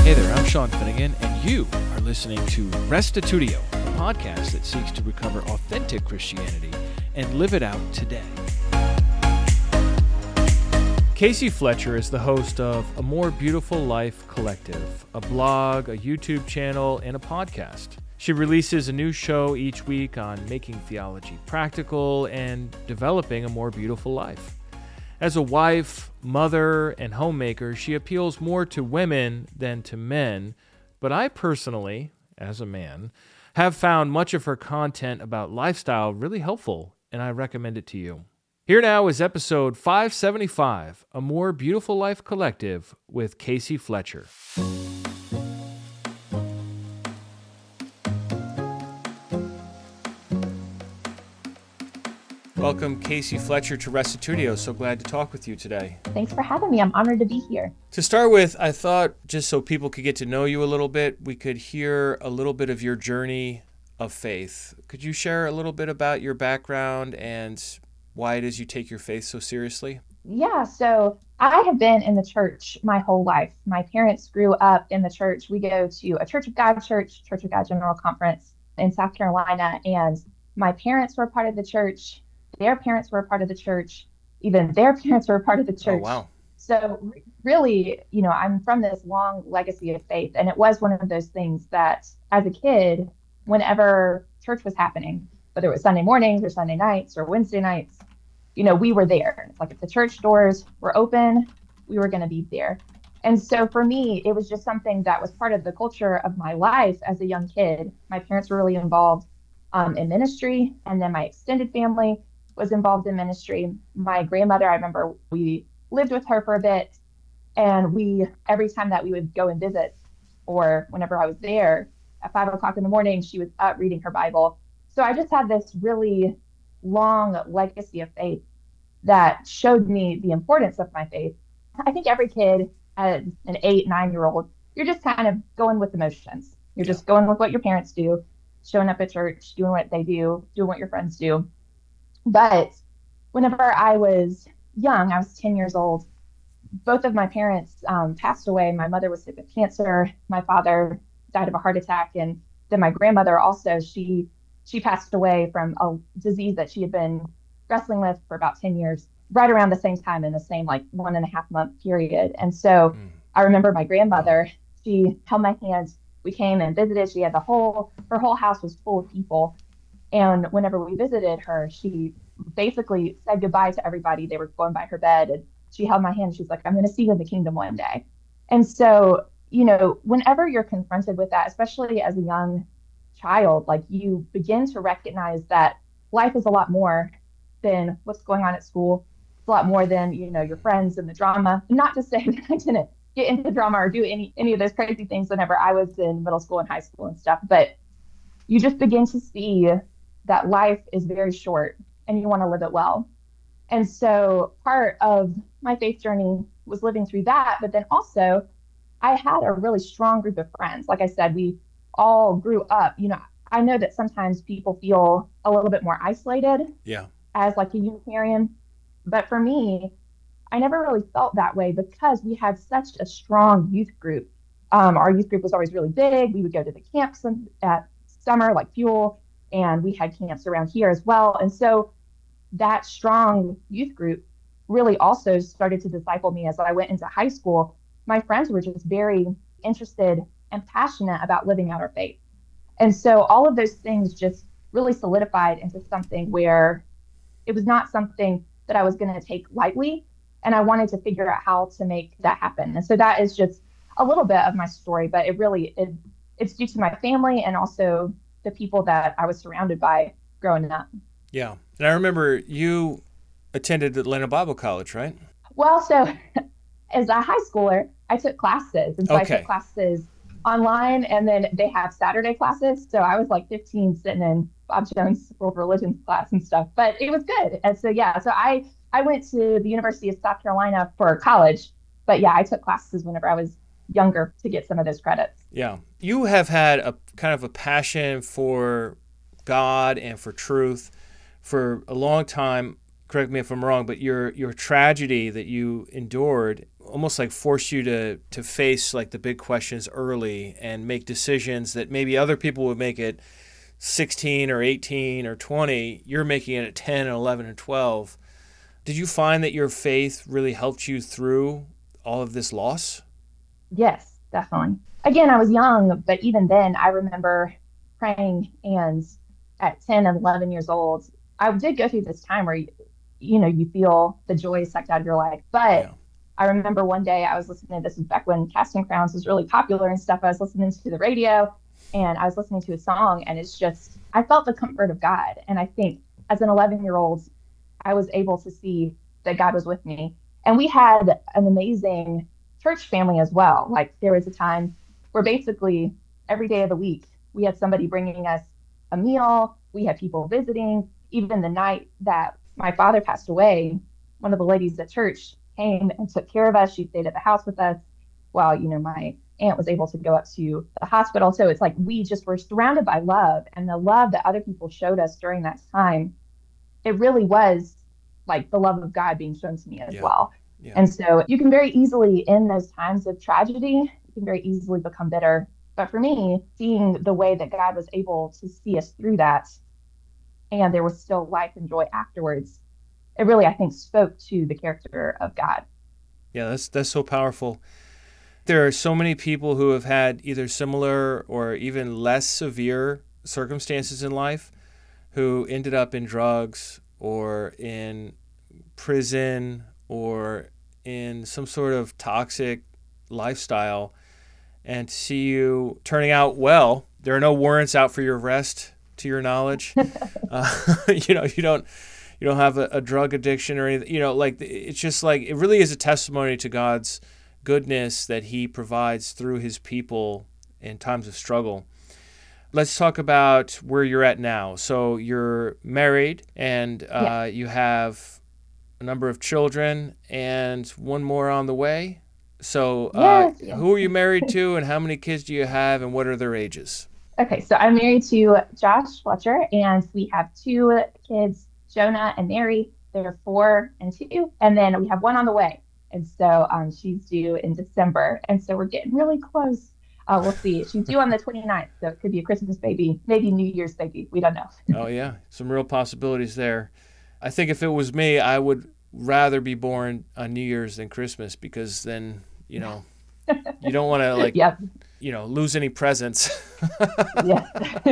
Hey there, I'm Sean Finnegan, and you are listening to Restitutio, a podcast that seeks to recover authentic Christianity and live it out today. Casey Fletcher is the host of A More Beautiful Life Collective, a blog, a YouTube channel, and a podcast. She releases a new show each week on making theology practical and developing a more beautiful life. As a wife, mother, and homemaker, she appeals more to women than to men, but I personally, as a man, have found much of her content about lifestyle really helpful, and I recommend it to you. Here now is episode 575, A More Beautiful Life Collective with Casey Fletcher. Welcome, Casey Fletcher, to Restitutio. So glad to talk with you today. Thanks for having me. I'm honored to be here. To start with, I thought just so people could get to know you a little bit, we could hear a little bit of your journey of faith. Could you share a little bit about your background and why it is you take your faith so seriously? Yeah, so I have been in the church my whole life. My parents grew up in the church. We go to a Church of God church, Church of God General Conference in South Carolina, and my parents were a part of the church. Their parents were a part of the church. Even their parents were a part of the church. Oh, wow. So really, I'm from this long legacy of faith. And it was one of those things that as a kid, whenever church was happening, whether it was Sunday mornings or Sunday nights or Wednesday nights, we were there. It's like if the church doors were open, we were going to be there. And so for me, it was just something that was part of the culture of my life as a young kid. My parents were really involved in ministry, and then my extended family was involved in ministry. My grandmother, I remember we lived with her for a bit, and every time that we would go and visit, or whenever I was there at 5 o'clock in the morning, she was up reading her Bible. So I just had this really long legacy of faith that showed me the importance of my faith. I think every kid, as an 8, 9-year-old, you're just kind of going with the motions. You're just going with what your parents do, showing up at church, doing what they do, doing what your friends do. But whenever I was young, I was 10 years old, both of my parents passed away. My mother was sick with cancer. My father died of a heart attack. And then my grandmother also, she passed away from a disease that she had been wrestling with for about 10 years, right around the same time in the same 1.5 month period. And so I remember my grandmother, she held my hand. We came and visited. She had her whole house was full of people. And whenever we visited her, she basically said goodbye to everybody. They were going by her bed, and she held my hand. She's like, I'm going to see you in the kingdom one day. And so, whenever you're confronted with that, especially as a young child, you begin to recognize that life is a lot more than what's going on at school. It's a lot more than, your friends and the drama. Not to say that I didn't get into drama or do any of those crazy things whenever I was in middle school and high school and stuff, but you just begin to see that life is very short and you want to live it well. And so part of my faith journey was living through that. But then also I had a really strong group of friends. Like I said, we all grew up, I know that sometimes people feel a little bit more isolated as a Unitarian. But for me, I never really felt that way because we had such a strong youth group. Our youth group was always really big. We would go to the camps at summer, like Fuel, and we had camps around here as well. And so that strong youth group really also started to disciple me as I went into high school. My friends were just very interested and passionate about living out our faith. And so all of those things just really solidified into something where it was not something that I was going to take lightly. And I wanted to figure out how to make that happen. And so that is just a little bit of my story, but it's due to my family and also the people that I was surrounded by growing up. Yeah. And I remember you attended Atlanta Bible College, right? Well, so as a high schooler, I took classes. And so I took classes online, and then they have Saturday classes. So I was 15 sitting in Bob Jones' World Religions class and stuff, but it was good. And so, so I went to the University of South Carolina for college, but I took classes whenever I was younger to get some of those credits. Yeah. You have had a kind of a passion for God and for truth for a long time. Correct me if I'm wrong, but your tragedy that you endured, almost like forced you to face like the big questions early and make decisions that maybe other people would make at 16 or 18 or 20. You're making it at 10 and 11 and 12. Did you find that your faith really helped you through all of this loss? Yes, definitely. Again, I was young, but even then, I remember praying, and at 10 and 11 years old, I did go through this time where, you feel the joy sucked out of your life. But Yeah. I remember one day I was listening, this was back when Casting Crowns was really popular and stuff. I was listening to the radio and I was listening to a song, and it's just, I felt the comfort of God. And I think as an 11-year-old, I was able to see that God was with me. And we had an amazing church family as well. Like there was a time where basically every day of the week, we had somebody bringing us a meal. We had people visiting. Even the night that my father passed away, one of the ladies at church came and took care of us. She stayed at the house with us while, my aunt was able to go up to the hospital. So it's like we just were surrounded by love, and the love that other people showed us during that time, it really was like the love of God being shown to me as well. Yeah. And so you can very easily, in those times of tragedy, you can very easily become bitter. But for me, seeing the way that God was able to see us through that, and there was still life and joy afterwards, it really, I think, spoke to the character of God. Yeah, that's so powerful. There are so many people who have had either similar or even less severe circumstances in life who ended up in drugs or in prison or in some sort of toxic lifestyle. And to see you turning out well, there are no warrants out for your arrest, to your knowledge. You don't have a drug addiction or anything. Like it's just like it really is a testimony to God's goodness that He provides through His people in times of struggle. Let's talk about where you're at now. So you're married, and you have a number of children and one more on the way. So Yes. who are you married to, and how many kids do you have, and what are their ages? Okay, so I'm married to Josh Fletcher, and we have two kids, Jonah and Mary. They're 4 and 2, and then we have one on the way. And so she's due in December, and so we're getting really close. We'll see. She's due on the 29th, so it could be a Christmas baby, maybe New Year's baby. We don't know. Oh, yeah, some real possibilities there. I think if it was me, I would rather be born on New Year's than Christmas, because then, you don't want to Yep. Lose any presents. Yeah.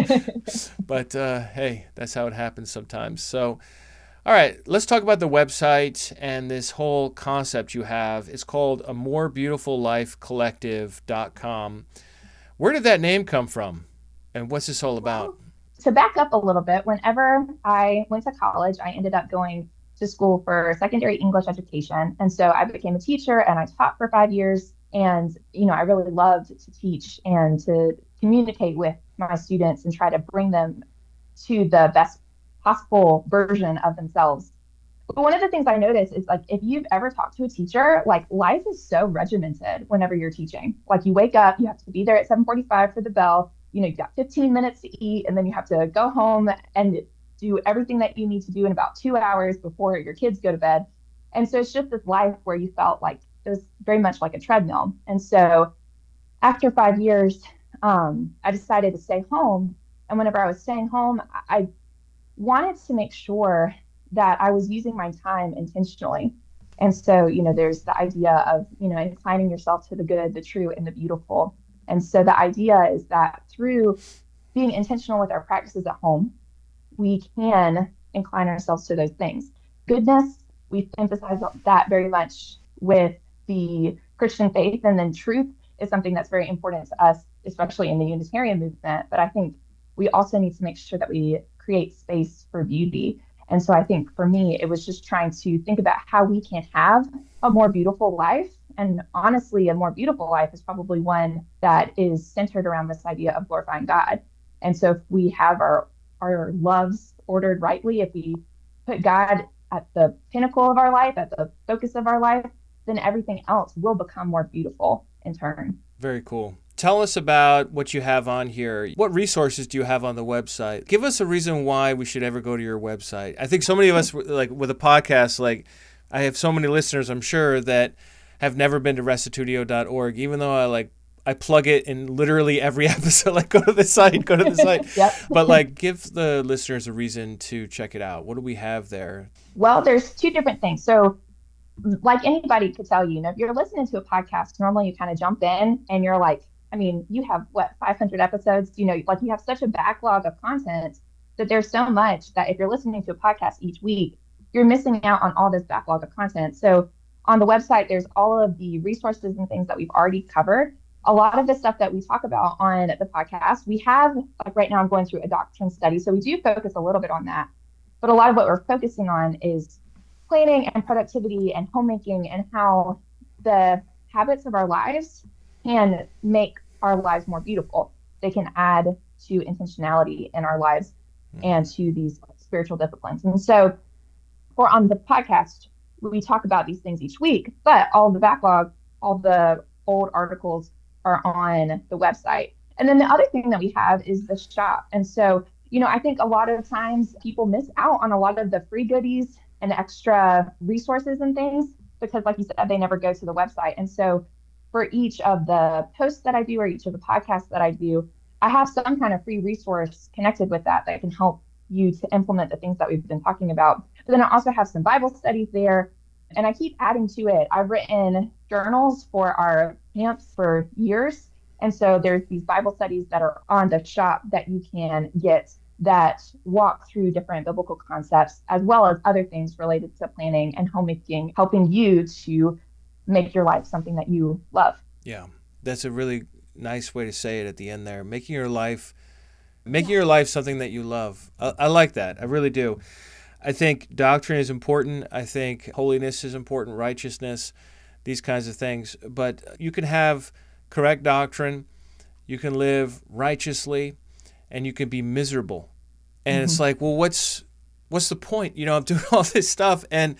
But hey, that's how it happens sometimes. So, all right, let's talk about the website and this whole concept you have. It's called A More Beautiful Life Collective.com. Where did that name come from? And what's this all about? Well, to back up a little bit, whenever I went to college, I ended up going to school for secondary English education. And so I became a teacher, and I taught for 5 years. And, I really loved to teach and to communicate with my students and try to bring them to the best possible version of themselves. But one of the things I noticed is, like, if you've ever talked to a teacher, like, life is so regimented whenever you're teaching. Like, you wake up, you have to be there at 7:45 for the bell. You've got 15 minutes to eat, and then you have to go home and do everything that you need to do in about 2 hours before your kids go to bed. And so it's just this life where you felt like it was very much like a treadmill. And so after 5 years, I decided to stay home. And whenever I was staying home, I wanted to make sure that I was using my time intentionally. And so, there's the idea of, inclining yourself to the good, the true, and the beautiful. And so the idea is that through being intentional with our practices at home, we can incline ourselves to those things. Goodness, we emphasize that very much with the Christian faith, and then truth is something that's very important to us, especially in the Unitarian movement. But I think we also need to make sure that we create space for beauty. And so I think for me, it was just trying to think about how we can have a more beautiful life. And honestly, a more beautiful life is probably one that is centered around this idea of glorifying God. And so if we have our loves ordered rightly, if we put God at the pinnacle of our life, at the focus of our life, then everything else will become more beautiful in turn. Very cool. Tell us about what you have on here. What resources do you have on the website? Give us a reason why we should ever go to your website. I think so many of us, like with a podcast, like I have so many listeners, I'm sure, that have never been to restitudio.org, even though I plug it in literally every episode. Like, go to the site. Yep. But like, give the listeners a reason to check it out. What do we have there? Well, there's two different things. So like anybody could tell you, if you're listening to a podcast, normally you kind of jump in and you're like, I mean, you have 500 episodes, like you have such a backlog of content that there's so much that if you're listening to a podcast each week, you're missing out on all this backlog of content. So on the website, there's all of the resources and things that we've already covered. A lot of the stuff that we talk about on the podcast, we have, like right now I'm going through a doctrine study. So we do focus a little bit on that. But a lot of what we're focusing on is planning and productivity and homemaking and how the habits of our lives can make our lives more beautiful. They can add to intentionality in our lives and to these spiritual disciplines. And so for on the podcast, we talk about these things each week, but all the backlog, all the old articles are on the website. And then the other thing that we have is the shop. And so, I think a lot of times people miss out on a lot of the free goodies and extra resources and things because, like you said, they never go to the website. And so for each of the posts that I do or each of the podcasts that I do, I have some kind of free resource connected with that can help you to implement the things that we've been talking about. But then I also have some Bible studies there, and I keep adding to it. I've written journals for our camps for years. And so there's these Bible studies that are on the shop that you can get that walk through different biblical concepts, as well as other things related to planning and homemaking, helping you to make your life something that you love. Yeah, that's a really nice way to say it at the end there. Making your life something that you love. I like that. I really do. I think doctrine is important. I think holiness is important, righteousness, these kinds of things. But you can have correct doctrine, you can live righteously, and you can be miserable. And it's like, well, what's the point? I'm doing all this stuff, and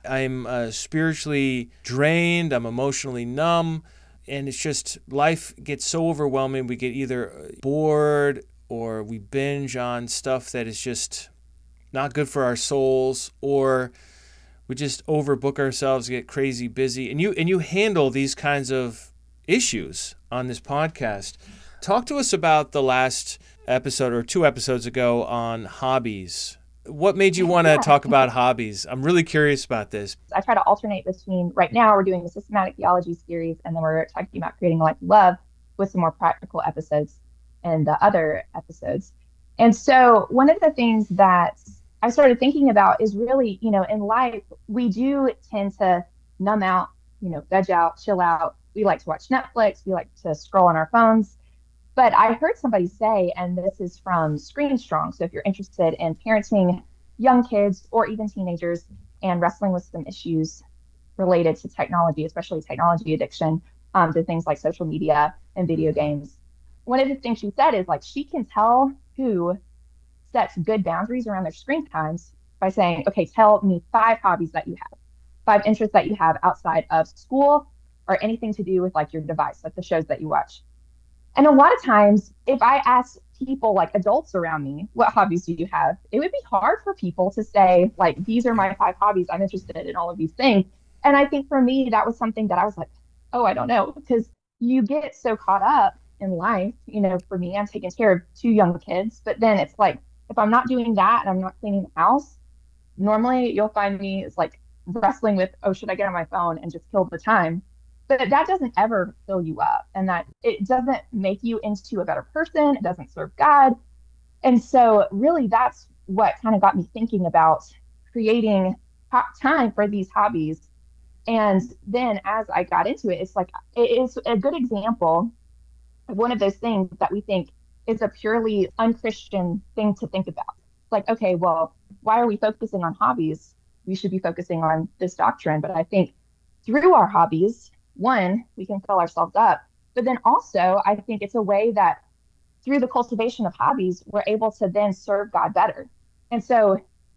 I'm spiritually drained, I'm emotionally numb, and it's just life gets so overwhelming. We get either bored or we binge on stuff that is just not good for our souls, or we just overbook ourselves, get crazy busy. And you handle these kinds of issues on this podcast. Talk to us about the last episode or 2 episodes ago on hobbies. What made you want to talk about hobbies? I'm really curious about this. I try to alternate between, right now we're doing the systematic theology series, and then we're talking about creating a life of love with some more practical episodes and the other episodes. And so one of the things that I started thinking about is really, in life, we do tend to numb out, veg out, chill out. We like to watch Netflix. We like to scroll on our phones. But I heard somebody say, and this is from Screen Strong, so if you're interested in parenting young kids or even teenagers and wrestling with some issues related to technology, especially technology addiction, to things like social media and video games, one of the things she said is like she can tell who sets good boundaries around their screen times by saying, okay, tell me 5 hobbies that you have, 5 interests that you have outside of school or anything to do with like your device, like the shows that you watch. And a lot of times, if I ask people, like adults around me, what hobbies do you have? It would be hard for people to say, like, these are my 5 hobbies. I'm interested in all of these things. And I think for me, that was something that I was like, oh, I don't know, because you get so caught up in life. For me, I'm taking care of 2 young kids, but then it's like, if I'm not doing that and I'm not cleaning the house, normally you'll find me it's like wrestling with, oh, should I get on my phone and just kill the time? But that doesn't ever fill you up, and that it doesn't make you into a better person. It doesn't serve God. And so really that's what kind of got me thinking about creating time for these hobbies. And then as I got into it, it's like, it is a good example of one of those things that we think is a purely unchristian thing to think about. Like, okay, well, why are we focusing on hobbies? We should be focusing on this doctrine. But I think through our hobbies, one, we can fill ourselves up. But then also, I think it's a way that through the cultivation of hobbies, we're able to then serve God better. And so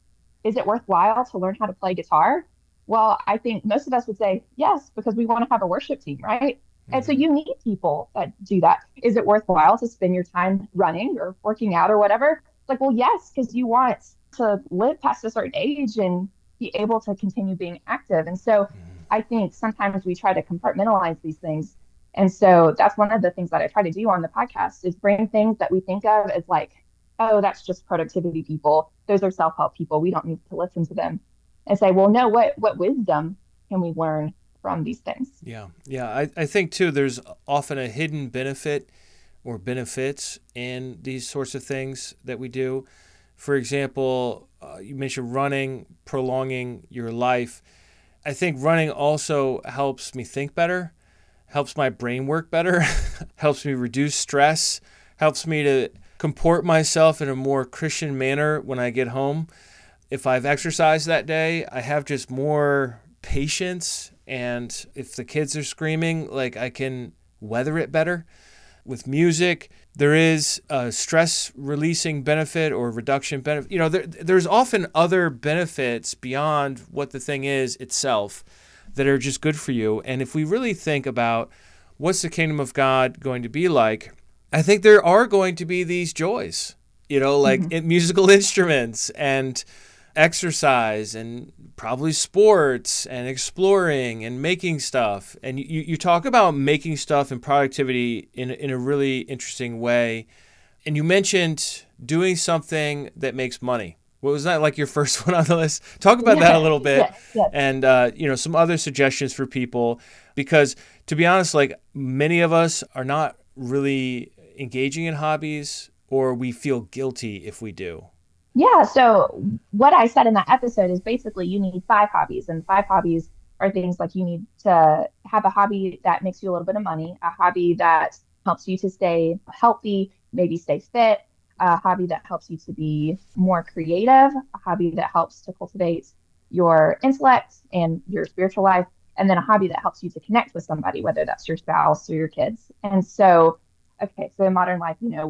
is it worthwhile to learn how to play guitar? Well, I think most of us would say yes, because we want to have a worship team, right? And so you need people that do that. Is it worthwhile to spend your time running or working out or whatever? It's like, well, yes, because you want to live past a certain age and be able to continue being active. And so I think sometimes we try to compartmentalize these things. And so that's one of the things that I try to do on the podcast is bring things that we think of as like, oh, that's just productivity people. Those are self-help people. We don't need to listen to them. And say, well, no, what wisdom can we learn from these things? Yeah. Yeah. I think too, there's often a hidden benefit or benefits in these sorts of things that we do. For example, you mentioned running, prolonging your life. I think running also helps me think better, helps my brain work better, helps me reduce stress, helps me to comport myself in a more Christian manner when I get home. If I've exercised that day, I have just more patience. And if the kids are screaming, like I can weather it better. With music, there is a stress releasing benefit or reduction benefit. You know, there's often other benefits beyond what the thing is itself that are just good for you. And if we really think about what's the kingdom of God going to be like, I think there are going to be these joys, you know, like musical instruments and exercise and probably sports and exploring and making stuff. And you talk about making stuff and productivity in a really interesting way. And you mentioned doing something that makes money. What was that, like your first one on the list? Talk about that a little bit. Yes. And, you know, some other suggestions for people, because to be honest, like many of us are not really engaging in hobbies, or we feel guilty if we do. Yeah. So what I said in that episode is basically you need 5 hobbies, and 5 hobbies are things like you need to have a hobby that makes you a little bit of money, a hobby that helps you to stay healthy, maybe stay fit, a hobby that helps you to be more creative, a hobby that helps to cultivate your intellect and your spiritual life, and then a hobby that helps you to connect with somebody, whether that's your spouse or your kids. And so, okay, so in modern life, you know,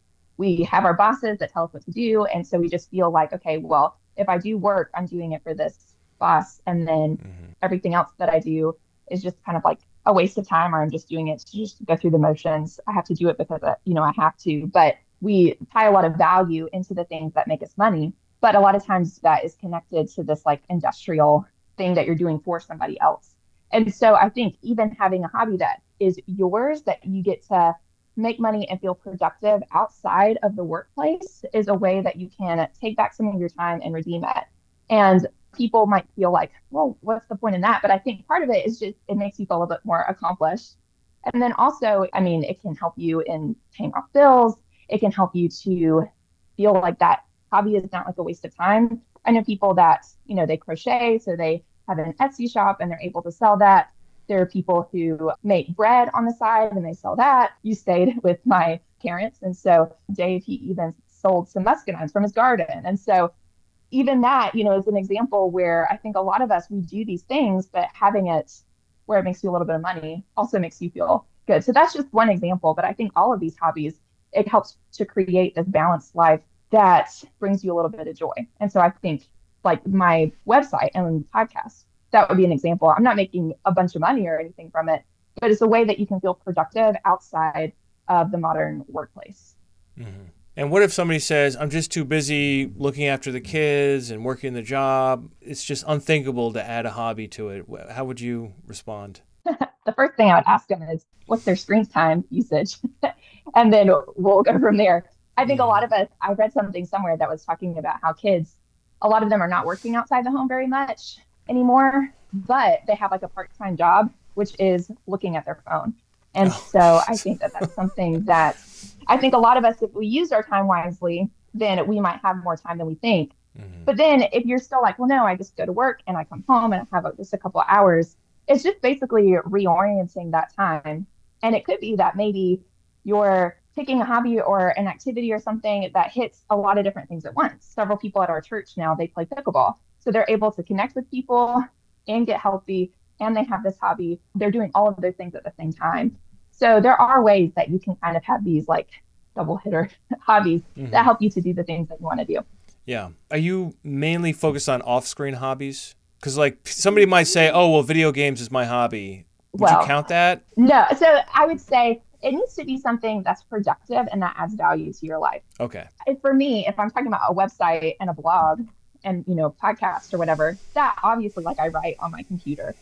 we have our bosses that tell us what to do. And so we just feel like, okay, well, if I do work, I'm doing it for this boss. And then everything else that I do is just kind of like a waste of time, or I'm just doing it to just go through the motions. I have to do it because, you know, I have to. But we tie a lot of value into the things that make us money. But a lot of times that is connected to this like industrial thing that you're doing for somebody else. And so I think even having a hobby that is yours, that you get to make money and feel productive outside of the workplace, is a way that you can take back some of your time and redeem it. And people might feel like, well, what's the point in that? But I think part of it is just it makes you feel a bit more accomplished. And then also, I mean, it can help you in paying off bills. It can help you to feel like that hobby is not like a waste of time. I know people that, you know, they crochet, so they have an Etsy shop and they're able to sell that. There are people who make bread on the side and they sell that. You stayed with my parents. And so Dave, he even sold some muscadines from his garden. And so even that, you know, is an example where I think a lot of us, we do these things, but having it where it makes you a little bit of money also makes you feel good. So that's just one example. But I think all of these hobbies, it helps to create this balanced life that brings you a little bit of joy. And so I think like my website and podcast, that would be an example. I'm not making a bunch of money or anything from it, but it's a way that you can feel productive outside of the modern workplace. Mm-hmm. And what if somebody says, I'm just too busy looking after the kids and working the job? It's just unthinkable to add a hobby to it. How would you respond? The first thing I would ask them is, what's their screen time usage? And then we'll go from there. I think a lot of us, I read something somewhere that was talking about how kids, a lot of them are not working outside the home very much anymore, but they have like a part-time job, which is looking at their phone. And so I think that that's something that I think a lot of us, if we use our time wisely, then we might have more time than we think. But then if you're still like, well, no, I just go to work and I come home and I have just a couple of hours, it's just basically reorienting that time. And it could be that maybe you're taking a hobby or an activity or something that hits a lot of different things at once. Several people at our church now, they play pickleball. So they're able to connect with people and get healthy, and they have this hobby. They're doing all of those things at the same time. So there are ways that you can kind of have these like double hitter hobbies that help you to do the things that you want to do. Yeah. Are you mainly focused on off-screen hobbies? Because like somebody might say, oh, well, video games is my hobby. Would you count that? No. So I would say it needs to be something that's productive and that adds value to your life. Okay. And for me, if I'm talking about a website and a blog and, you know, podcast or whatever, that obviously like I write on my computer.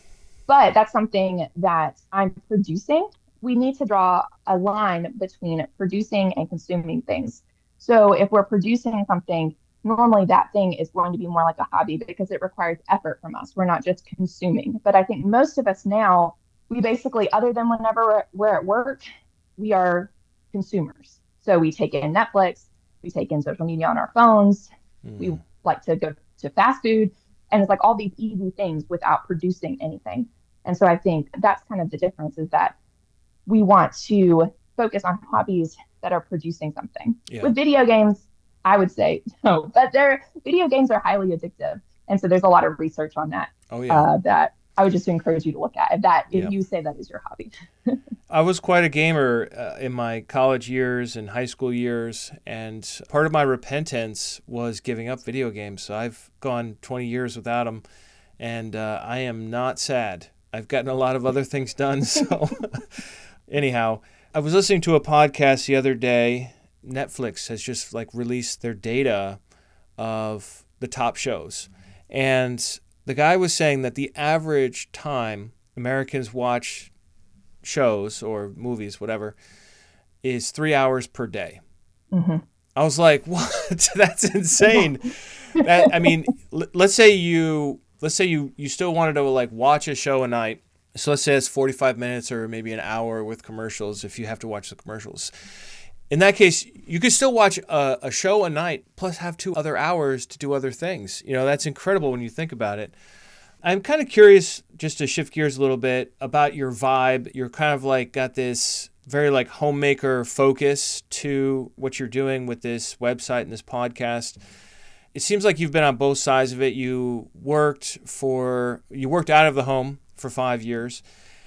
But that's something that I'm producing. We need to draw a line between producing and consuming things. So if we're producing something, normally that thing is going to be more like a hobby because it requires effort from us. We're not just consuming. But I think most of us now, we basically, other than whenever we're at work, we are consumers. So we take in Netflix, we take in social media on our phones, we like to go to fast food, and it's like all these easy things without producing anything. And so I think that's kind of the difference, is that we want to focus on hobbies that are producing something. Yeah. With video games, I would say no, but video games are highly addictive. And so there's a lot of research on that. Oh, yeah. That I would just encourage you to look at if you say that is your hobby. I was quite a gamer in my college years and high school years, and part of my repentance was giving up video games. So I've gone 20 years without them, and I am not sad. I've gotten a lot of other things done. So anyhow, I was listening to a podcast the other day. Netflix has just released their data of the top shows, and the guy was saying that the average time Americans watch shows or movies, whatever, is 3 hours per day. Mm-hmm. I was like, what? That's insane. I mean, let's say you still wanted to watch a show a night. So let's say it's 45 minutes or maybe an hour with commercials if you have to watch the commercials. In that case, you could still watch a show a night plus have 2 other hours to do other things. That's incredible when you think about it. I'm kind of curious, just to shift gears a little bit, about your vibe. You're kind of got this very homemaker focus to what you're doing with this website and this podcast. It seems like you've been on both sides of it. You worked out of the home for 5 years,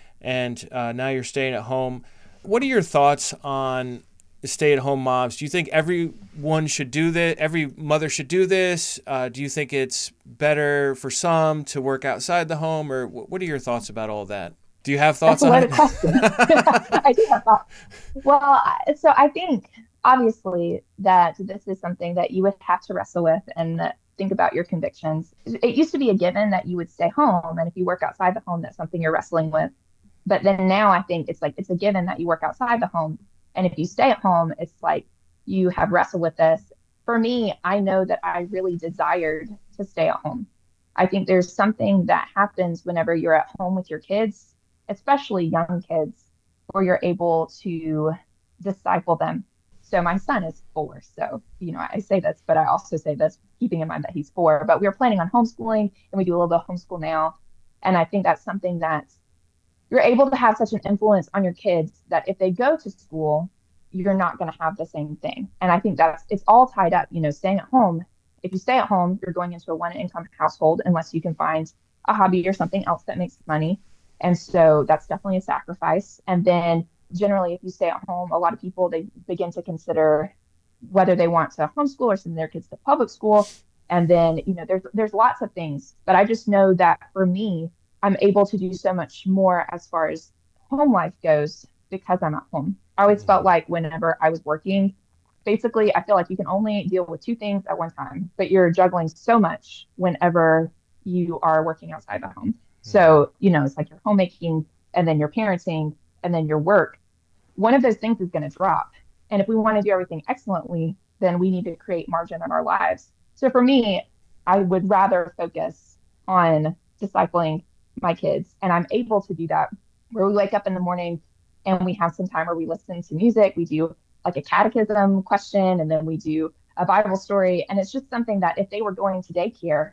and now you're staying at home. What are your thoughts on stay-at-home moms? Do you think everyone should do this? Every mother should do this? Do you think it's better for some to work outside the home? Or what are your thoughts about all that? Do you have thoughts on it? That's a loaded question. I do have thoughts. Well, so I think, obviously, that this is something that you would have to wrestle with and think about your convictions. It used to be a given that you would stay home, and if you work outside the home, that's something you're wrestling with. But then now I think it's a given that you work outside the home. And if you stay at home, it's like you have wrestled with this. For me, I know that I really desired to stay at home. I think there's something that happens whenever you're at home with your kids, especially young kids, where you're able to disciple them. So my son is 4. So, I say this, but I also say this keeping in mind that he's 4. But we were planning on homeschooling, and we do a little bit of homeschool now. And I think that's something that you're able to have such an influence on your kids that if they go to school, you're not going to have the same thing. And I think it's all tied up, staying at home. If you stay at home, you're going into a one-income household unless you can find a hobby or something else that makes money. And so that's definitely a sacrifice. And then generally, if you stay at home, a lot of people, they begin to consider whether they want to homeschool or send their kids to public school. And then, there's lots of things. But I just know that for me, I'm able to do so much more as far as home life goes because I'm at home. I always felt like whenever I was working, basically, I feel like you can only deal with 2 things at one time, but you're juggling so much whenever you are working outside the home. So, it's like you're homemaking and then you're parenting and then your work. One of those things is going to drop. And if we want to do everything excellently, then we need to create margin in our lives. So for me, I would rather focus on discipling my kids. And I'm able to do that where we wake up in the morning and we have some time where we listen to music. We do a catechism question, and then we do a Bible story. And it's just something that if they were going to daycare,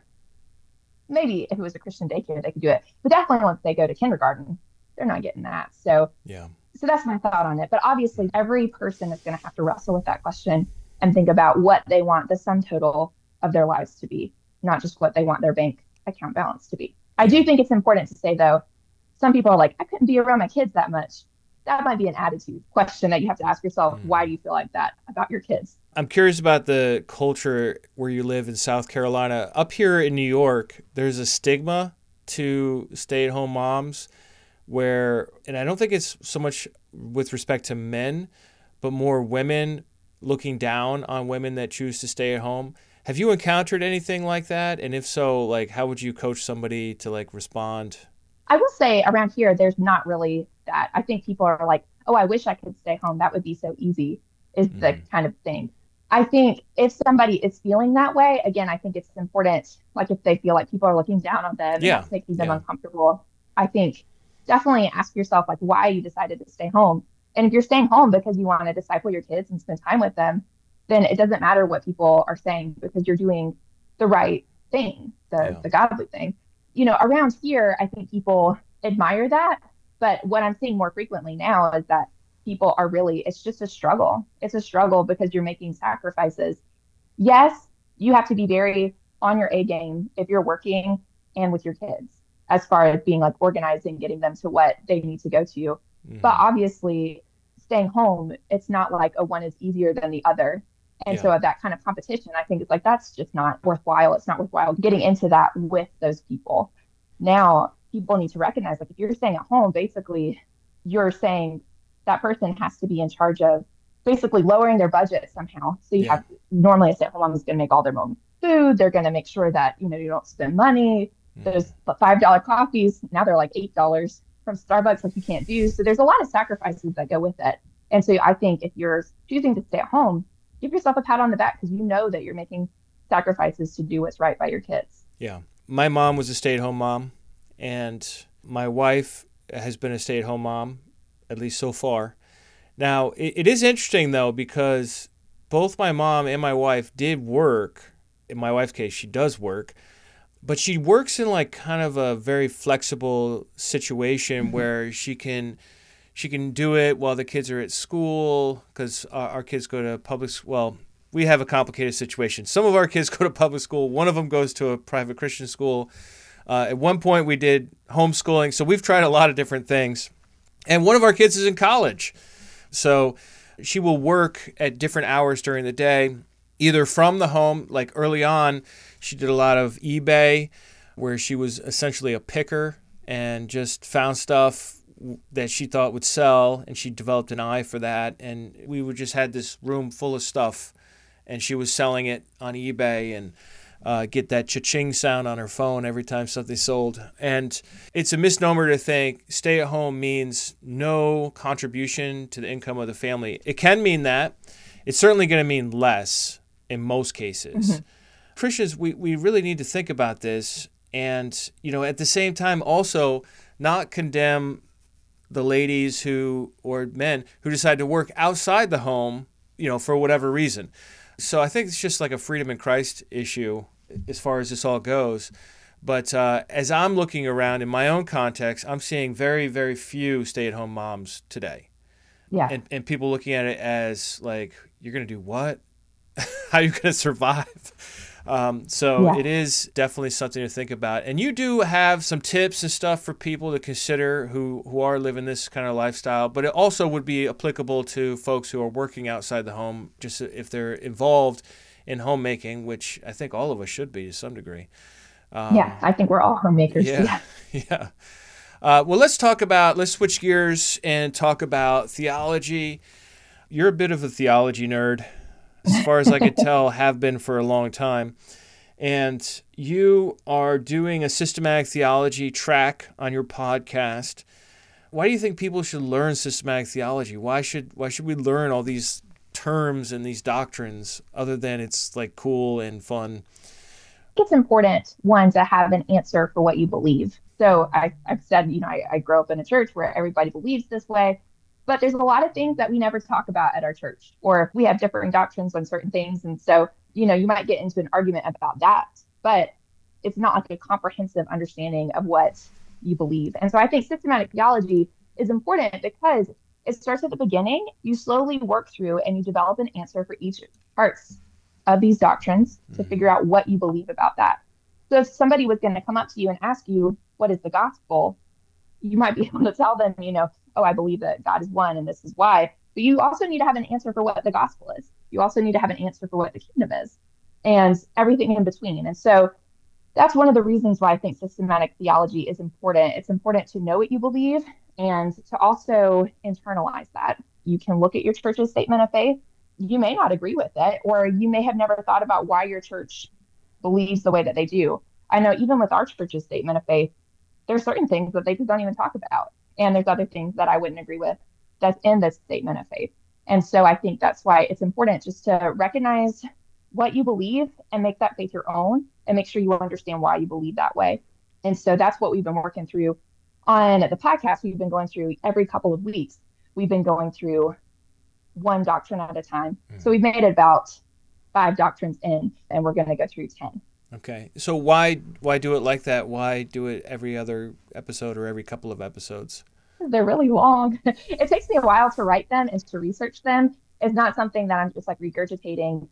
maybe if it was a Christian daycare, they could do it. But definitely once they go to kindergarten, they're not getting that. So that's my thought on it. But obviously, every person is going to have to wrestle with that question and think about what they want the sum total of their lives to be, not just what they want their bank account balance to be. I do think it's important to say, though, some people are like, I couldn't be around my kids that much. That might be an attitude question that you have to ask yourself. Why do you feel like that about your kids? I'm curious about the culture where you live in South Carolina. Up here in New York, there's a stigma to stay-at-home moms and I don't think it's so much with respect to men, but more women looking down on women that choose to stay at home. Have you encountered anything like that? And if so, how would you coach somebody to respond? I will say around here, there's not really that. I think people are like, oh, I wish I could stay home. That would be so easy, is the Hmm. kind of thing. I think if somebody is feeling that way, again, I think it's important, like if they feel like people are looking down on them and Yeah. that's making them Yeah. uncomfortable, I think definitely ask yourself like why you decided to stay home. And if you're staying home because you want to disciple your kids and spend time with them, then it doesn't matter what people are saying because you're doing the right thing, the Yeah. the godly thing. Around here, I think people admire that. But what I'm seeing more frequently now is that people are really, it's just a struggle. It's a struggle because you're making sacrifices. Yes, you have to be very on your A game if you're working and with your kids, as far as being like organizing, getting them to what they need to go to. But Hmm. obviously, staying home, it's not like a one is easier than the other. And Yeah. so, of that kind of competition, I think it's like that's just not worthwhile. It's not worthwhile getting into that with those people. Now, people need to recognize like if you're staying at home, basically, you're saying that person has to be in charge of basically lowering their budget somehow. So you Yeah. have normally a stay-at-home mom is going to make all their own food. They're going to make sure that you don't spend money. Hmm. Those $5 coffees now they're like $8 from Starbucks, like you can't do. So there's a lot of sacrifices that go with it. And so I think if you're choosing to stay at home, give yourself a pat on the back because you know that you're making sacrifices to do what's right by your kids. Yeah. My mom was a stay-at-home mom, and my wife has been a stay-at-home mom, at least so far. Now, it is interesting though because both my mom and my wife did work. In my wife's case, she does work, but she works in like kind of a very flexible situation Mm-hmm. where she can do it while the kids are at school because our kids go to public. Well, we have a complicated situation. Some of our kids go to public school. One of them goes to a private Christian school. At one point, we did homeschooling, so we've tried a lot of different things. And one of our kids is in college, so she will work at different hours during the day, either from the home, like early on, she did a lot of eBay, where she was essentially a picker and just found stuff that she thought would sell, and she developed an eye for that. And we would just had this room full of stuff, and she was selling it on eBay and get that cha-ching sound on her phone every time something sold. And it's a misnomer to think stay at home means no contribution to the income of the family. It can mean that. It's certainly going to mean less in most cases. Mm-hmm. Christians, we really need to think about this and, at the same time also not condemn the ladies who or men who decide to work outside the home, for whatever reason. So I think it's just like a freedom in Christ issue as far as this all goes. But as I'm looking around in my own context, I'm seeing very, very few stay-at-home moms today. Yeah. And people looking at it as like, you're going to do what? How are you going to survive? So Yeah. it is definitely something to think about. And you do have some tips and stuff for people to consider who are living this kind of lifestyle, but it also would be applicable to folks who are working outside the home, just if they're involved in homemaking, which I think all of us should be to some degree. Yeah. I think we're all homemakers. Yeah, Yeah. yeah. Well, let's switch gears and talk about theology. You're a bit of a theology nerd, as far as I could tell, have been for a long time. And you are doing a systematic theology track on your podcast. Why do you think people should learn systematic theology? Why should we learn all these terms and these doctrines other than it's like cool and fun? It's important, one, to have an answer for what you believe. So I've said, I grew up in a church where everybody believes this way, but there's a lot of things that we never talk about at our church, or we have differing doctrines on certain things. And so, you might get into an argument about that, but it's not like a comprehensive understanding of what you believe. And so I think systematic theology is important because it starts at the beginning, you slowly work through and you develop an answer for each parts of these doctrines to Mm-hmm. figure out what you believe about that. So if somebody was going to come up to you and ask you, what is the gospel? You might be able to tell them, oh, I believe that God is one and this is why. But you also need to have an answer for what the gospel is. You also need to have an answer for what the kingdom is and everything in between. And so that's one of the reasons why I think systematic theology is important. It's important to know what you believe and to also internalize that. You can look at your church's statement of faith. You may not agree with it, or you may have never thought about why your church believes the way that they do. I know even with our church's statement of faith, there's certain things that they just don't even talk about. And there's other things that I wouldn't agree with that's in this statement of faith. And so I think that's why it's important just to recognize what you believe and make that faith your own and make sure you understand why you believe that way. And so that's what we've been working through on the podcast. We've been going through every couple of weeks. We've been going through one doctrine at a time. So we've made it about 5 doctrines in, and we're going to go through 10. Okay. So why do it like that? Why do it every other episode or every couple of episodes? They're really long. It takes me a while to write them and to research them. It's not something that I'm just like regurgitating,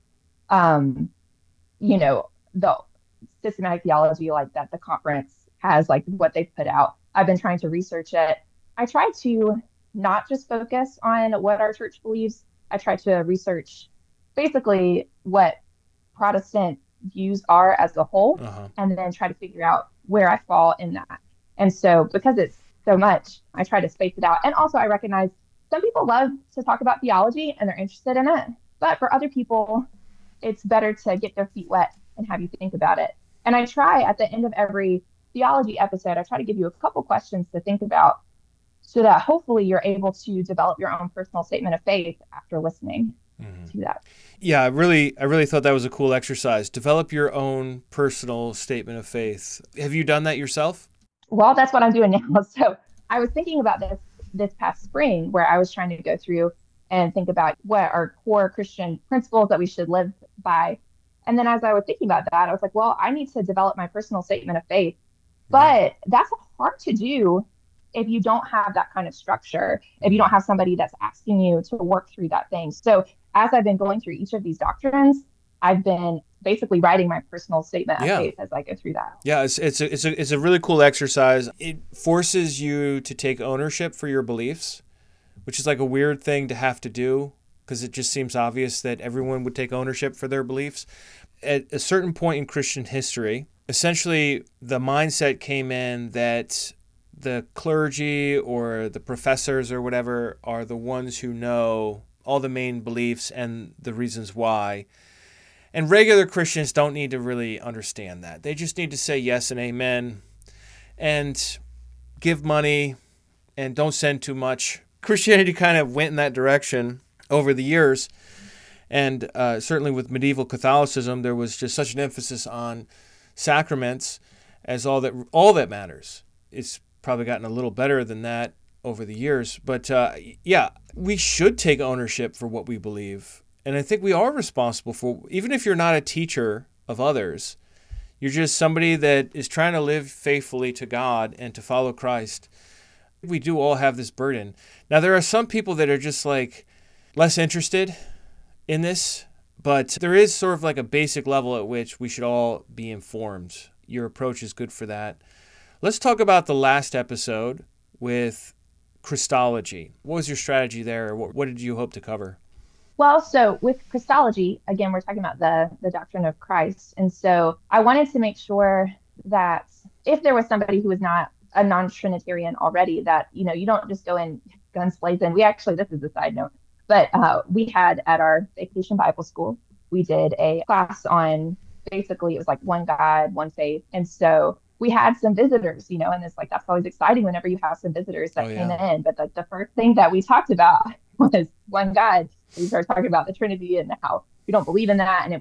the systematic theology like that the conference has, like what they've put out. I've been trying to research it. I try to not just focus on what our church believes. I try to research basically what Protestant views are as a whole, and then try to figure out where I fall in that. And so because it's so much, I try to space it out. And also I recognize some people love to talk about theology and they're interested in it. But for other people, it's better to get their feet wet and have you think about it. And I try at the end of every theology episode, I try to give you a couple questions to think about so that hopefully you're able to develop your own personal statement of faith after listening to that. Yeah, I really thought that was a cool exercise. Develop your own personal statement of faith. Have you done that yourself? Well, that's what I'm doing now. So I was thinking about this past spring, where I was trying to go through and think about what are core Christian principles that we should live by. And then as I was thinking about that, I was like, well, I need to develop my personal statement of faith. But that's hard to do if you don't have that kind of structure, if you don't have somebody that's asking you to work through that thing. So as I've been going through each of these doctrines, I've been basically writing my personal statement of faith as I go through that. Yeah, it's a really cool exercise. It forces you to take ownership for your beliefs, which is like a weird thing to have to do because it just seems obvious that everyone would take ownership for their beliefs. At a certain point in Christian history, essentially the mindset came in that the clergy or the professors or whatever are the ones who know all the main beliefs and the reasons why. And regular Christians don't need to really understand that. They just need to say yes and amen and give money and don't send too much. Christianity kind of went in that direction over the years. And certainly with medieval Catholicism, there was just such an emphasis on sacraments as all that matters. It's probably gotten a little better than that over the years. But we should take ownership for what we believe. And I think we are responsible for, even if you're not a teacher of others, you're just somebody that is trying to live faithfully to God and to follow Christ. We do all have this burden. Now, there are some people that are just like less interested in this, but there is sort of like a basic level at which we should all be informed. Your approach is good for that. Let's talk about the last episode with Christology. What was your strategy there? What did you hope to cover? Well, so with Christology, again, we're talking about the doctrine of Christ. And so I wanted to make sure that if there was somebody who was not a non-Trinitarian already, that, you don't just go in guns blazing. This is a side note, but we had at our vacation Bible school, we did a class on basically it was like one God, one faith. And so we had some visitors, and it's like, that's always exciting whenever you have some visitors that came in. But the first thing that we talked about was one God. We started talking about the Trinity and how we don't believe in that. And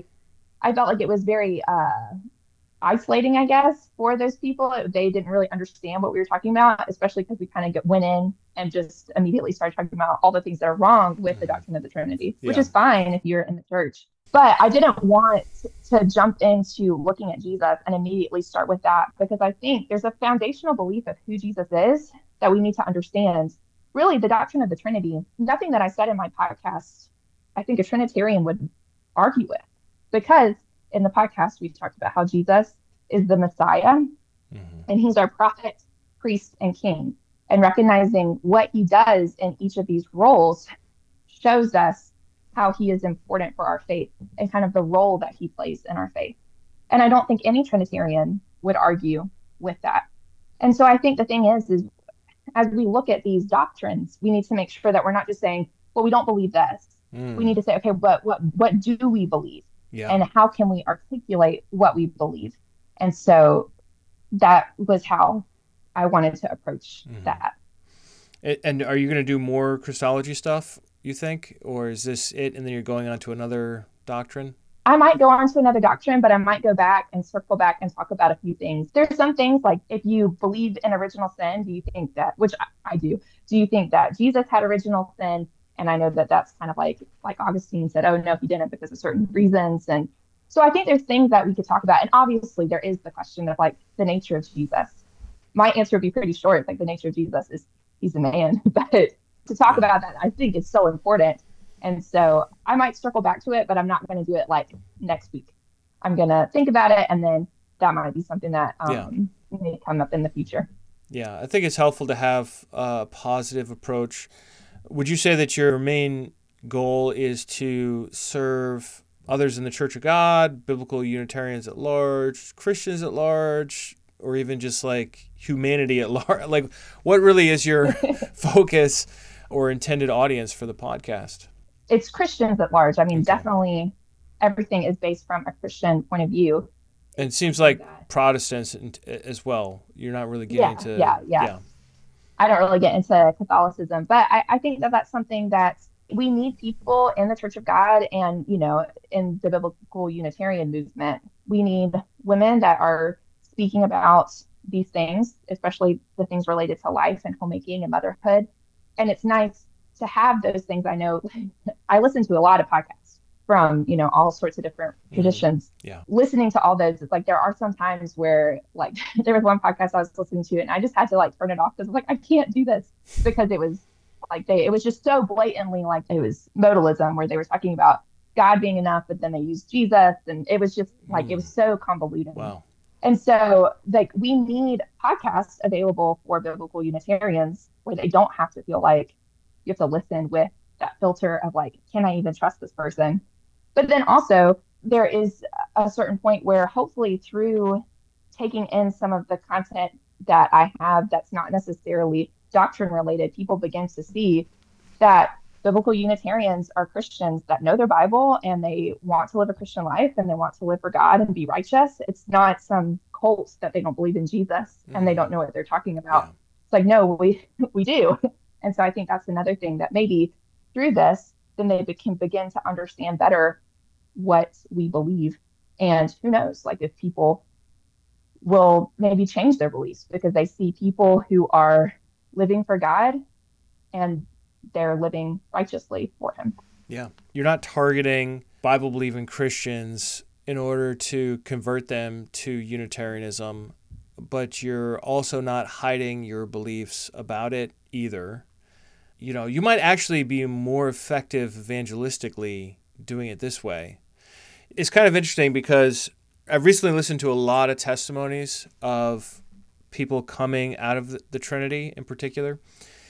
I felt like it was very isolating, I guess, for those people. They didn't really understand what we were talking about, especially because we kind of went in and just immediately started talking about all the things that are wrong with the doctrine of the Trinity, which is fine if you're in the church. But I didn't want to jump into looking at Jesus and immediately start with that, because I think there's a foundational belief of who Jesus is that we need to understand. Really, the doctrine of the Trinity, nothing that I said in my podcast, I think a Trinitarian would argue with, because in the podcast, we talked about how Jesus is the Messiah, and he's our prophet, priest, and king. And recognizing what he does in each of these roles shows us how he is important for our faith and kind of the role that he plays in our faith. And I don't think any Trinitarian would argue with that. And so I think the thing is as we look at these doctrines, we need to make sure that we're not just saying, well, we don't believe this. We need to say, okay, what do we believe? Yeah. And how can we articulate what we believe? And so that was how I wanted to approach Mm-hmm. that. And are you going to do more Christology stuff, you think? Or is this it and then you're going on to another doctrine? I might go on to another doctrine, but I might go back and circle back and talk about a few things. There's some things like if you believe in original sin, do you think that, which I do, do you think that Jesus had original sin? And I know that that's kind of like Augustine said, oh no, he didn't because of certain reasons. And so I think there's things that we could talk about. And obviously there is the question of like the nature of Jesus. My answer would be pretty short. It's like the nature of Jesus is he's a man. But to talk about that, I think is so important. And so I might circle back to it, but I'm not going to do it like next week. I'm going to think about it, and then that might be something that may come up in the future. Yeah, I think it's helpful to have a positive approach. Would you say that your main goal is to serve others in the Church of God, biblical Unitarians at large, Christians at large, or even just like humanity at large? Like, what really is your focus or intended audience for the podcast? It's Christians at large. I mean, definitely everything is based from a Christian point of view. And it seems like Protestants as well. You're not really getting into... Yeah. I don't really get into Catholicism, but I think that that's something that we need people in the Church of God and, you know, in the biblical Unitarian movement. We need women that are speaking about these things, especially the things related to life and homemaking and motherhood. And it's nice to have those things. I know I listen to a lot of podcasts from, you know, all sorts of different traditions. Yeah. Listening to all those, it's like there are some times where like there was one podcast I was listening to and I just had to like turn it off because I was like, I can't do this, because it was like it was just so blatantly like it was modalism where they were talking about God being enough, but then they used Jesus, and it was just like it was so convoluted. Wow. And so like we need podcasts available for biblical Unitarians where they don't have to feel like you have to listen with that filter of like, can I even trust this person? But then also there is a certain point where hopefully through taking in some of the content that I have that's not necessarily doctrine related, people begin to see that biblical Unitarians are Christians that know their Bible and they want to live a Christian life and they want to live for God and be righteous. It's not some cult that they don't believe in Jesus and they don't know what they're talking about. Yeah. It's like, no, we do. And so I think that's another thing that maybe through this, then they can begin to understand better what we believe. And who knows, like if people will maybe change their beliefs because they see people who are living for God and they're living righteously for him. Yeah. You're not targeting Bible-believing Christians in order to convert them to Unitarianism, but you're also not hiding your beliefs about it either. You know, you might actually be more effective evangelistically doing it this way. It's kind of interesting because I've recently listened to a lot of testimonies of people coming out of the Trinity in particular.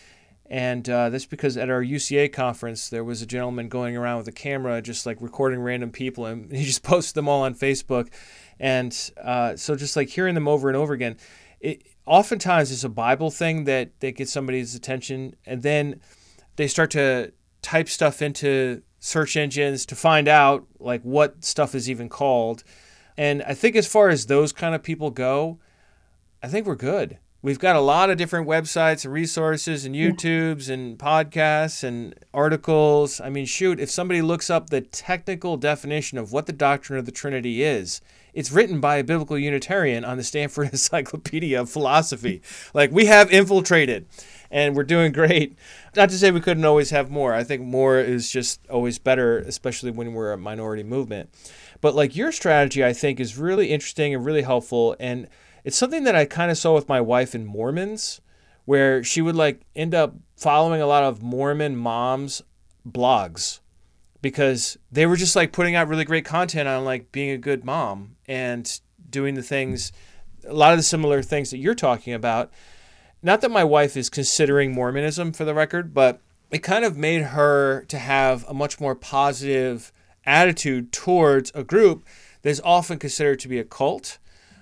And that's because at our UCA conference, there was a gentleman going around with a camera just like recording random people, and he just posted them all on Facebook. And so just like hearing them over and over again, oftentimes it's a Bible thing that gets somebody's attention, and then they start to type stuff into search engines to find out like what stuff is even called. And I think as far as those kind of people go, I think we're good. We've got a lot of different websites and resources and YouTubes and podcasts and articles. I mean, shoot, if somebody looks up the technical definition of what the doctrine of the Trinity is, it's written by a biblical Unitarian on the Stanford Encyclopedia of Philosophy. Like, we have infiltrated, and we're doing great. Not to say we couldn't always have more. I think more is just always better, especially when we're a minority movement. But like your strategy, I think, is really interesting and really helpful. And it's something that I kind of saw with my wife in Mormons, where she would like end up following a lot of Mormon moms' blogs because they were just like putting out really great content on like being a good mom and doing the things, a lot of the similar things that you're talking about. Not that my wife is considering Mormonism for the record, but it kind of made her to have a much more positive attitude towards a group that is often considered to be a cult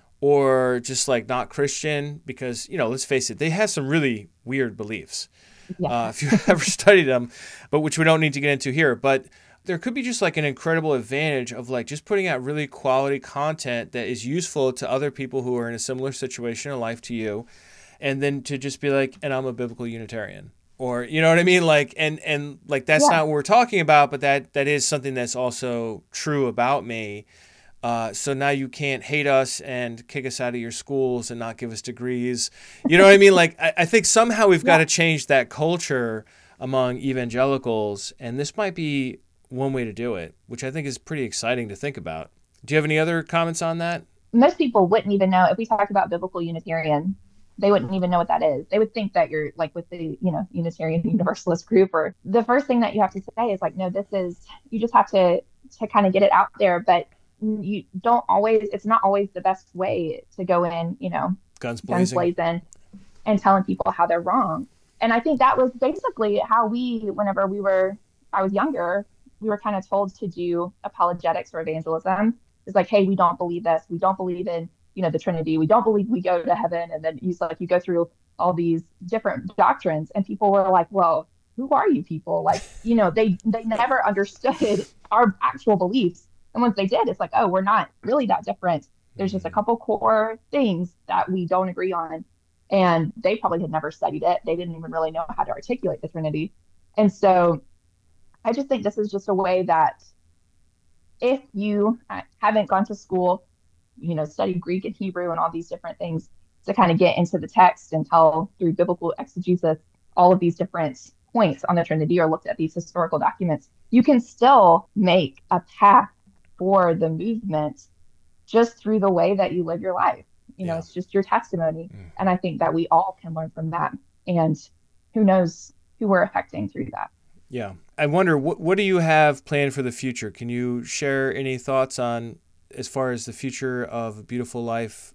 or just like not Christian because, you know, let's face it, they have some really weird beliefs. Yeah. If you've ever studied them, but which we don't need to get into here. But there could be just like an incredible advantage of like just putting out really quality content that is useful to other people who are in a similar situation in life to you. and then to just be like, and I'm a biblical Unitarian. Or, you know what I mean? Like, and like, that's not what we're talking about, but that is something that's also true about me. So now you can't hate us and kick us out of your schools and not give us degrees. You know what I mean? Like, I think somehow we've got to change that culture among evangelicals, and this might be one way to do it, which I think is pretty exciting to think about. Do you have any other comments on that? Most people wouldn't even know if we talked about biblical Unitarian. They wouldn't even know what that is. They would think that you're like with the, Unitarian Universalist group, or the first thing that you have to say is like, no, this is, you just have to kind of get it out there. But you don't always, it's not always the best way to go in, Guns blazing and telling people how they're wrong. And I think that was basically how whenever I was younger, we were kind of told to do apologetics or evangelism. It's like, hey, we don't believe this. We don't believe in, the Trinity. We don't believe we go to heaven. And then you go through all these different doctrines, and people were like, well, who are you people? Like, they never understood our actual beliefs. And once they did, it's like, oh, we're not really that different. There's just a couple core things that we don't agree on. And they probably had never studied it. They didn't even really know how to articulate the Trinity. And so I just think this is just a way that if you haven't gone to school, studied Greek and Hebrew and all these different things to kind of get into the text and tell through biblical exegesis all of these different points on the Trinity, or looked at these historical documents, you can still make a path for the movement just through the way that you live your life. It's just your testimony. And I think that we all can learn from that. And who knows who we're affecting through that. Yeah. I wonder, what do you have planned for the future? Can you share any thoughts on, as far as the future of More Beautiful Life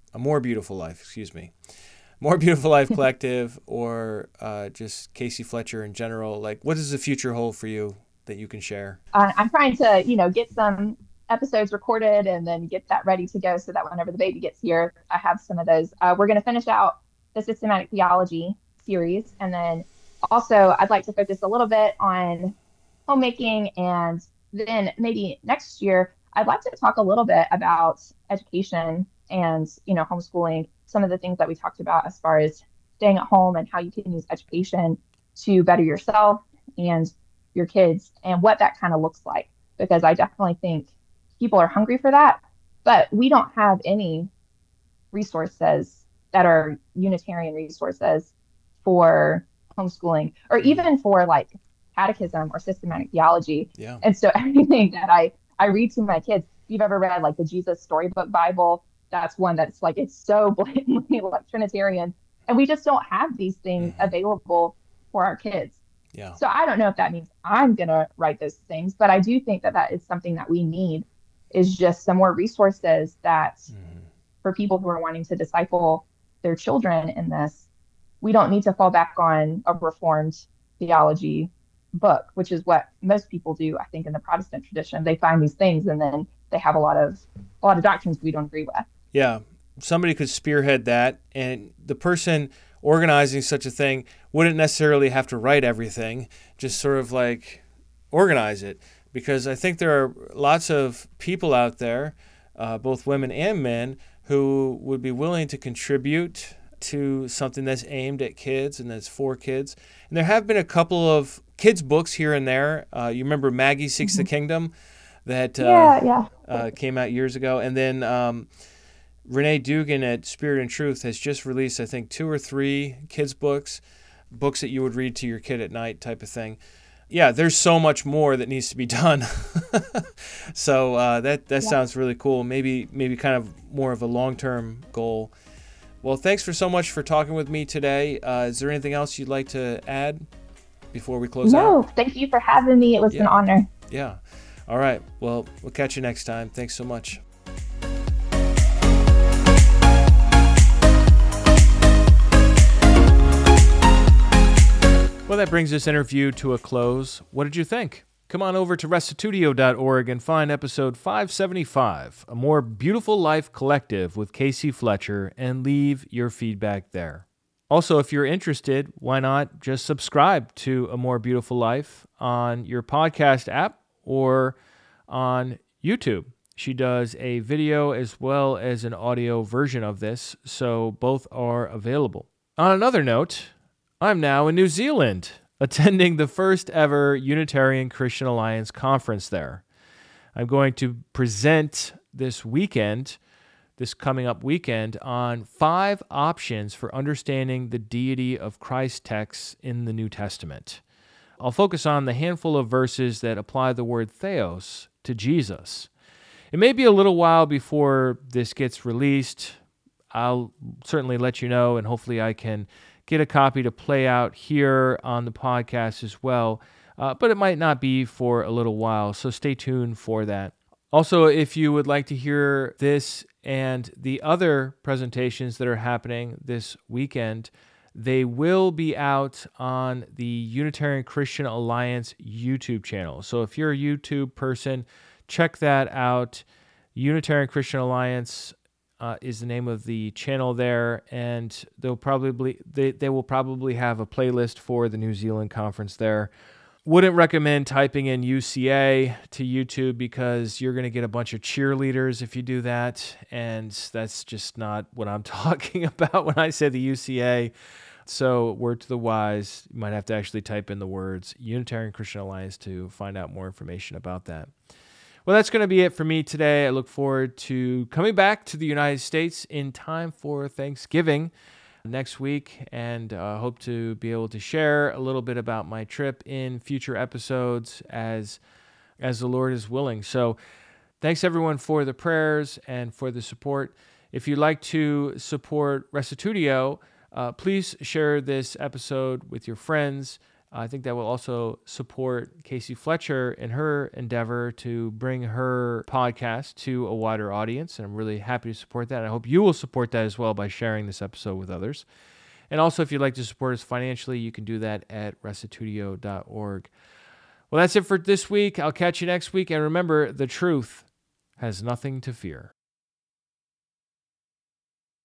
Collective, or just Casey Fletcher in general? Like, what does the future hold for you that you can share? I'm trying to, get some episodes recorded and then get that ready to go so that whenever the baby gets here, I have some of those. We're going to finish out the systematic theology series. And then also I'd like to focus a little bit on homemaking. And then maybe next year, I'd like to talk a little bit about education and, homeschooling, some of the things that we talked about as far as staying at home and how you can use education to better yourself and your kids, and what that kind of looks like. Because I definitely think people are hungry for that, but we don't have any resources that are Unitarian resources for homeschooling, or even for like catechism or systematic theology. Yeah. And so everything that I read to my kids, if you've ever read like the Jesus Storybook Bible, that's one that's like, it's so blatantly like Trinitarian, and we just don't have these things available for our kids. Yeah. So I don't know if that means I'm going to write those things, but I do think that is something that we need, is just some more resources that for people who are wanting to disciple their children in this, we don't need to fall back on a Reformed theology book, which is what most people do, I think, in the Protestant tradition. They find these things and then they have a lot of doctrines we don't agree with. Yeah. Somebody could spearhead that, and the person organizing such a thing wouldn't necessarily have to write everything, just sort of like organize it. Because I think there are lots of people out there, both women and men, who would be willing to contribute to something that's aimed at kids and that's for kids. And there have been a couple of kids' books here and there. You remember Maggie Seeks the Kingdom that came out years ago. And then Renee Dugan at Spirit and Truth has just released, I think, 2 or 3 kids' books that you would read to your kid at night type of thing. Yeah, there's so much more that needs to be done. So that sounds really cool. Maybe kind of more of a long-term goal. Well, thanks so much for talking with me today. Is there anything else you'd like to add before we close out? No, thank you for having me. It was an honor. Yeah. All right. Well, we'll catch you next time. Thanks so much. Well, that brings this interview to a close. What did you think? Come on over to restitutio.org and find episode 575, A More Beautiful Life Collective with Casey Fletcher, and leave your feedback there. Also, if you're interested, why not just subscribe to A More Beautiful Life on your podcast app or on YouTube. She does a video as well as an audio version of this, so both are available. On another note, I'm now in New Zealand, attending the first ever Unitarian Christian Alliance conference there. I'm going to present this coming up weekend, on 5 options for understanding the deity of Christ's texts in the New Testament. I'll focus on the handful of verses that apply the word theos to Jesus. It may be a little while before this gets released. I'll certainly let you know, and hopefully I can get a copy to play out here on the podcast as well. But it might not be for a little while, so stay tuned for that. Also, if you would like to hear this and the other presentations that are happening this weekend, they will be out on the Unitarian Christian Alliance YouTube channel. So if you're a YouTube person, check that out. Unitarian Christian Alliance is the name of the channel there, and they will probably have a playlist for the New Zealand conference there. Wouldn't recommend typing in UCA to YouTube because you're going to get a bunch of cheerleaders if you do that, and that's just not what I'm talking about when I say the UCA. So word to the wise, you might have to actually type in the words Unitarian Christian Alliance to find out more information about that. Well, that's going to be it for me today. I look forward to coming back to the United States in time for Thanksgiving next week, and hope to be able to share a little bit about my trip in future episodes as the Lord is willing. So thanks everyone for the prayers and for the support. If you'd like to support Restitutio, please share this episode with your friends. I think that will also support Casey Fletcher in her endeavor to bring her podcast to a wider audience, and I'm really happy to support that. I hope you will support that as well by sharing this episode with others. And also, if you'd like to support us financially, you can do that at restitutio.org. Well, that's it for this week. I'll catch you next week, and remember, the truth has nothing to fear.